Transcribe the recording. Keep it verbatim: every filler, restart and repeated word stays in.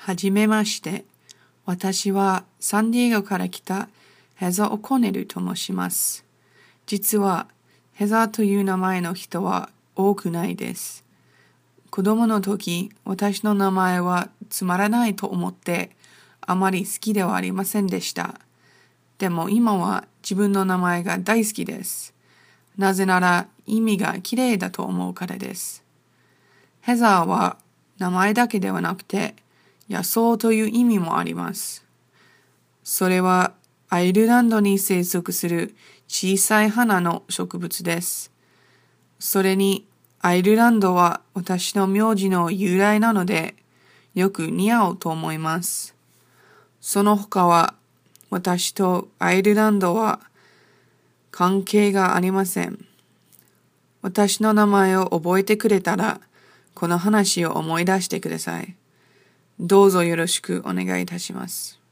はじめまして。私はサンディエゴから来たヘザー・オコネルと申します。実はヘザーという名前の人は多くないです。子供の時、私の名前はつまらないと思ってあまり好きではありませんでした。でも今は自分の名前が大好きです。なぜなら意味がきれいだと思うからです。ヘザーは名前だけではなくて野草という意味もあります。それはアイルランドに生息する小さい花の植物です。それにアイルランドは私の名字の由来なのでよく似合うと思います。その他は私とアイルランドは関係がありません。私の名前を覚えてくれたらこの話を思い出してください。どうぞよろしくお願いいたします。